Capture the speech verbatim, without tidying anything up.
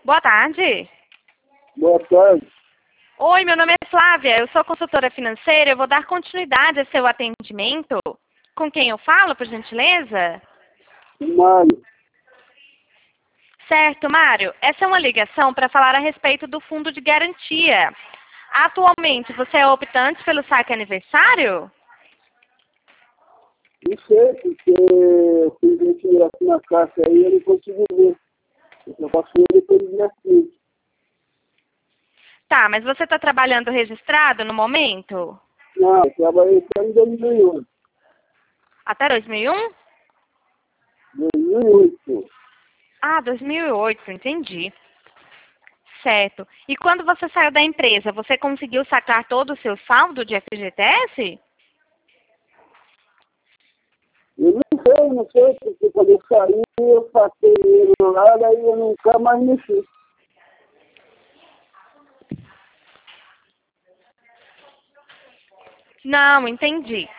Boa tarde. Boa tarde. Oi, meu nome é Flávia, eu sou consultora financeira, eu vou dar continuidade ao seu atendimento. Com quem eu falo, por gentileza? Mário. Certo, Mário. Essa é uma ligação para falar a respeito do fundo de garantia. Atualmente, você é optante pelo saque aniversário? Não sei, porque eu fiz um tiro aqui na caixa aí e eu não consegui ver. Eu passei depois do dia quinze. Tá, mas você está trabalhando registrado no momento? Não, eu trabalhei até em dois mil e oito. Até dois mil e um? dois mil e oito. Ah, dois mil e oito, entendi. Certo. E quando você saiu da empresa, você conseguiu sacar todo o seu saldo de F G T S? Eu não sei, não sei, porque quando eu saí, eu passei ele lá, daí eu nunca mais mexi. Não, entendi.